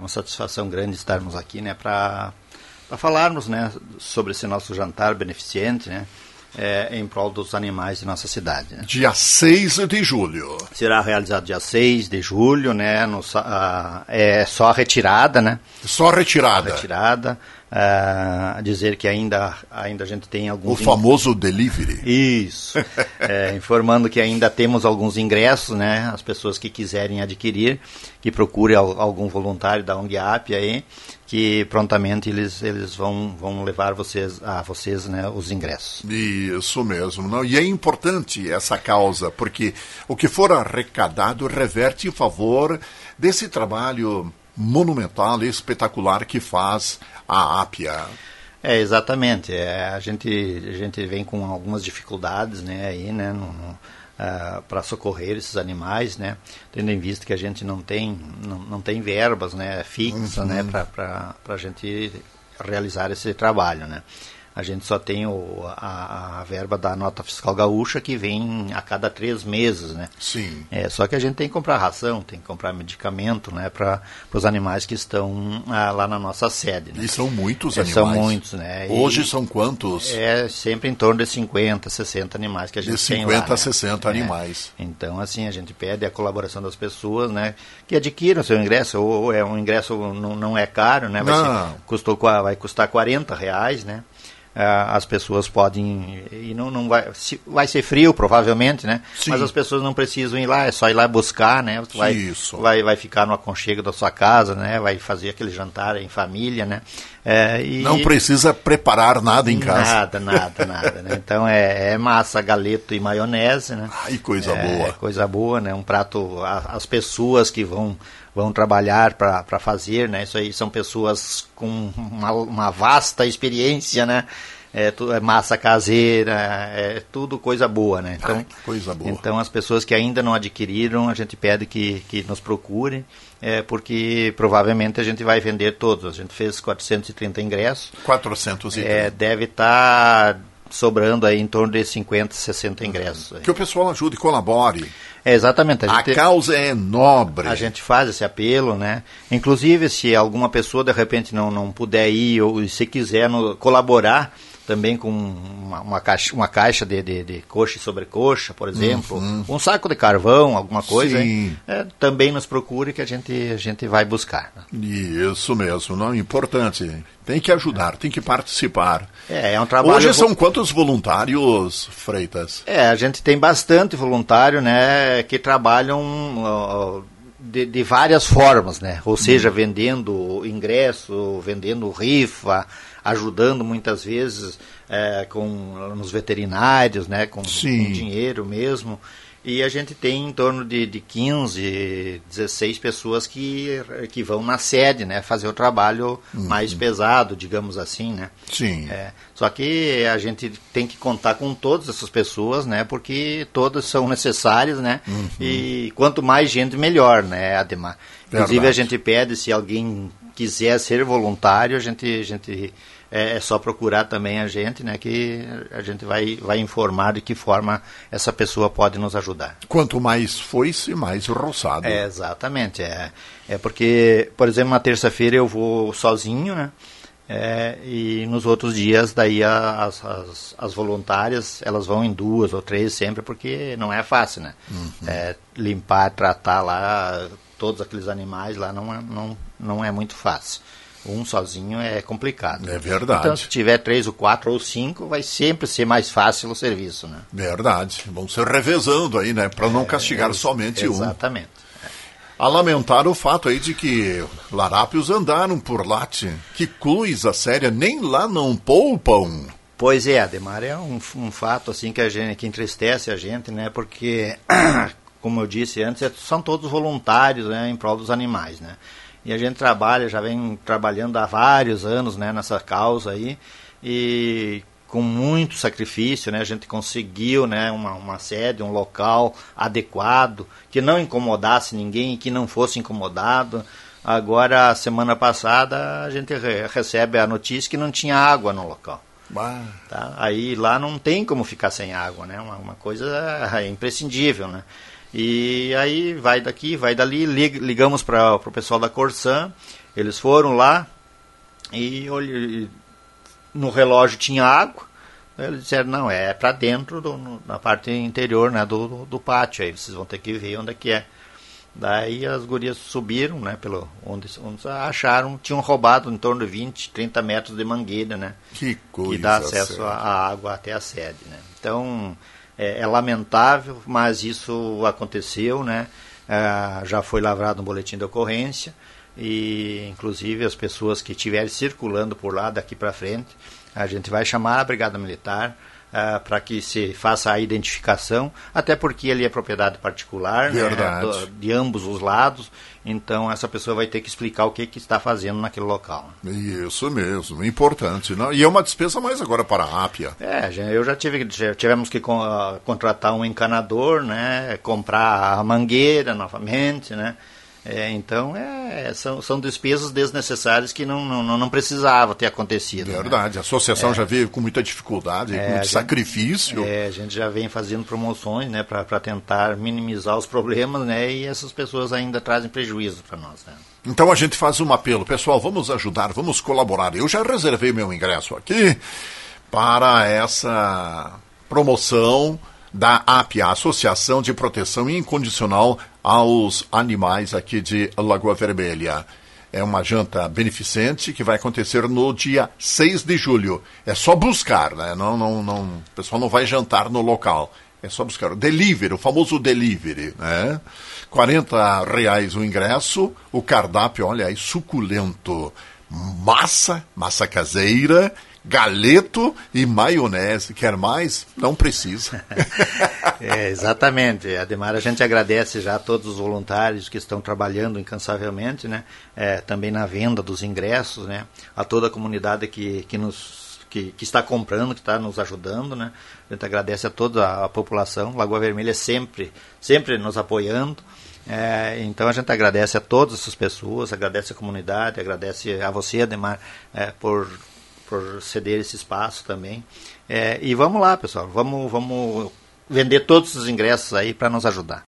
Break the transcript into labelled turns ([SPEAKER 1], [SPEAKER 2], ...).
[SPEAKER 1] uma satisfação grande estarmos aqui, né, para falarmos, né, sobre esse nosso jantar beneficente, né, em prol dos animais de nossa cidade. Né.
[SPEAKER 2] Dia 6 de julho.
[SPEAKER 1] Será realizado dia 6 de julho, né, é só retirada, né.
[SPEAKER 2] Só retirada.
[SPEAKER 1] Retirada. Dizer que ainda a gente tem alguns...
[SPEAKER 2] O famoso delivery.
[SPEAKER 1] Isso. Informando que ainda temos alguns ingressos, né? As pessoas que quiserem adquirir, que procurem algum voluntário da ONG AP aí, que prontamente eles vão levar a vocês, né, os ingressos.
[SPEAKER 2] Isso mesmo. Não? E é importante essa causa, porque o que for arrecadado reverte em favor desse trabalho monumental e espetacular que faz a APIA.
[SPEAKER 1] Exatamente. A gente vem com algumas dificuldades, né, aí, né, para socorrer esses animais, né, tendo em vista que a gente não tem verbas, né, fixas, né, para a gente realizar esse trabalho, né. A gente só tem a verba da nota fiscal gaúcha, que vem a cada 3 meses, né?
[SPEAKER 2] Sim.
[SPEAKER 1] Só que a gente tem que comprar ração, tem que comprar medicamento, né, para os animais que estão lá na nossa sede. Né?
[SPEAKER 2] E são muitos animais.
[SPEAKER 1] São muitos, né?
[SPEAKER 2] Hoje são quantos?
[SPEAKER 1] Sempre em torno de 50, 60 animais que a gente tem lá. De
[SPEAKER 2] 50 a 60 animais.
[SPEAKER 1] Então, assim, a gente pede a colaboração das pessoas, né, que adquiram seu ingresso, ou um ingresso não é caro, né? Vai custar R$40, né? As pessoas podem, e não vai ser frio provavelmente, né?
[SPEAKER 2] Sim.
[SPEAKER 1] Mas as pessoas não precisam ir lá, é só ir lá buscar, né? Vai ficar no aconchego da sua casa, né? Vai fazer aquele jantar em família, né?
[SPEAKER 2] Não precisa preparar nada em casa.
[SPEAKER 1] Nada, né? Então é massa, galeto e maionese, né?
[SPEAKER 2] Ai, coisa boa.
[SPEAKER 1] Coisa boa, né? Um prato, as pessoas que vão trabalhar para fazer, né? Isso aí são pessoas com uma vasta experiência, né? É massa caseira, é tudo coisa boa, né? Então,
[SPEAKER 2] que coisa boa.
[SPEAKER 1] Então as pessoas que ainda não adquiriram, a gente pede que nos procurem, porque provavelmente a gente vai vender todos. A gente fez 430 ingressos.
[SPEAKER 2] 430.
[SPEAKER 1] Deve estar sobrando aí em torno de 50, 60 ingressos.
[SPEAKER 2] Que o pessoal ajude, colabore.
[SPEAKER 1] Exatamente.
[SPEAKER 2] A causa é nobre.
[SPEAKER 1] A gente faz esse apelo, né? Inclusive, se alguma pessoa de repente não puder ir, ou se quiser colaborar também com uma caixa de coxa e sobrecoxa, por exemplo, um saco de carvão, alguma coisa, também nos procure que a gente vai buscar. Né?
[SPEAKER 2] Isso mesmo, não? Importante. Tem que ajudar, tem que participar.
[SPEAKER 1] É um trabalho...
[SPEAKER 2] Hoje são quantos voluntários, Freitas?
[SPEAKER 1] A gente tem bastante voluntário, né, que trabalham de várias formas, né? Ou seja, vendendo ingresso, vendendo rifa, ajudando muitas vezes nos veterinários, né, com dinheiro mesmo. E a gente tem em torno de 15, 16 pessoas que vão na sede, né, fazer o trabalho mais pesado, digamos assim, né.
[SPEAKER 2] Sim.
[SPEAKER 1] Só que a gente tem que contar com todas essas pessoas, né, porque todas são necessárias, né, e quanto mais gente, melhor, né, Ademar. Inclusive a gente pede, se alguém quiser ser voluntário, a gente é só procurar também a gente, né, que a gente vai informar de que forma essa pessoa pode nos ajudar.
[SPEAKER 2] Quanto mais foice, mais roçado.
[SPEAKER 1] Exatamente. Porque, por exemplo, na terça-feira eu vou sozinho, né, e nos outros dias daí as voluntárias, elas vão em 2 ou 3 sempre, porque não é fácil, né. Limpar, tratar lá todos aqueles animais lá não é muito fácil. Um sozinho é complicado.
[SPEAKER 2] É verdade.
[SPEAKER 1] Então, se tiver 3 ou 4 ou 5, vai sempre ser mais fácil o serviço, né?
[SPEAKER 2] Verdade. Vão se revezando aí, né? Para não castigar somente um.
[SPEAKER 1] Exatamente.
[SPEAKER 2] A lamentar o fato aí de que larápios andaram por lá, que coisa séria, nem lá não poupam.
[SPEAKER 1] Pois é, Ademar, é um fato assim que entristece a gente, né? Porque, como eu disse antes, são todos voluntários, né, em prol dos animais, né? E a gente já vem trabalhando há vários anos, né, nessa causa aí, e com muito sacrifício, né, a gente conseguiu, né, uma sede, um local adequado, que não incomodasse ninguém e que não fosse incomodado. Agora, semana passada, a gente recebe a notícia que não tinha água no local. Tá? Aí lá não tem como ficar sem água, né, uma coisa imprescindível, né. E aí vai daqui, vai dali, ligamos para o pessoal da Corsan Eles foram lá e no relógio tinha água. Eles disseram, não, é para dentro, na parte interior, né, do pátio, aí vocês vão ter que ver onde é que é. Daí as gurias subiram, né, onde acharam, tinham roubado em torno de 20, 30 metros de mangueira, né,
[SPEAKER 2] que
[SPEAKER 1] dá acesso à água até a sede, né. Então, é lamentável, mas isso aconteceu, né, já foi lavrado um boletim de ocorrência, e inclusive as pessoas que estiverem circulando por lá daqui para frente, a gente vai chamar a Brigada Militar para que se faça a identificação, até porque ali é propriedade particular, né, de ambos os lados, então essa pessoa vai ter que explicar o que está fazendo naquele local.
[SPEAKER 2] Isso mesmo, importante, não? E é uma despesa mais agora para a Ápia.
[SPEAKER 1] Eu já tivemos que contratar um encanador, né, comprar a mangueira novamente, né. Então, são despesas desnecessárias que não precisava ter acontecido.
[SPEAKER 2] Verdade, né? A associação já veio com muita dificuldade, com muito sacrifício.
[SPEAKER 1] A gente já vem fazendo promoções, né, para tentar minimizar os problemas, né, e essas pessoas ainda trazem prejuízo para nós. Né?
[SPEAKER 2] Então a gente faz um apelo, pessoal, vamos ajudar, vamos colaborar. Eu já reservei meu ingresso aqui para essa promoção da APIA, Associação de Proteção Incondicional aos Animais aqui de Lagoa Vermelha. É uma janta beneficente que vai acontecer no dia 6 de julho. É só buscar, né? O pessoal não vai jantar no local. É só buscar o delivery, o famoso delivery, né? R$40 o ingresso, o cardápio, olha aí, suculento. Massa caseira, galeto e maionese. Quer mais? Não precisa.
[SPEAKER 1] Exatamente. Ademar, a gente agradece já a todos os voluntários que estão trabalhando incansavelmente, né? Também na venda dos ingressos, né? A toda a comunidade que está comprando, que está nos ajudando, né? A gente agradece a toda a população. Lagoa Vermelha sempre nos apoiando. Então a gente agradece a todas essas pessoas, agradece a comunidade, agradece a você, Ademar, por ceder esse espaço também. E vamos lá, pessoal, vamos vender todos os ingressos aí para nos ajudar.